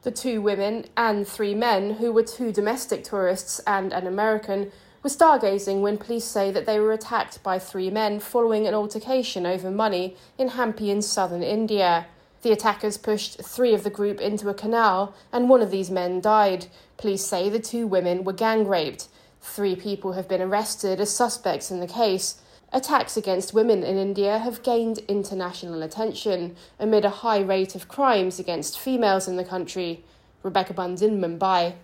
The 2 women and 3 men, who were 2 domestic tourists and an American, were stargazing when police say that they were attacked by 3 men following an altercation over money in Hampi in southern India. The attackers pushed 3 of the group into a canal, and 1 of these men died. Police say the 2 women were gang raped. 3 people have been arrested as suspects in the case. Attacks against women in India have gained international attention amid a high rate of crimes against females in the country. Rebecca Bunds in Mumbai.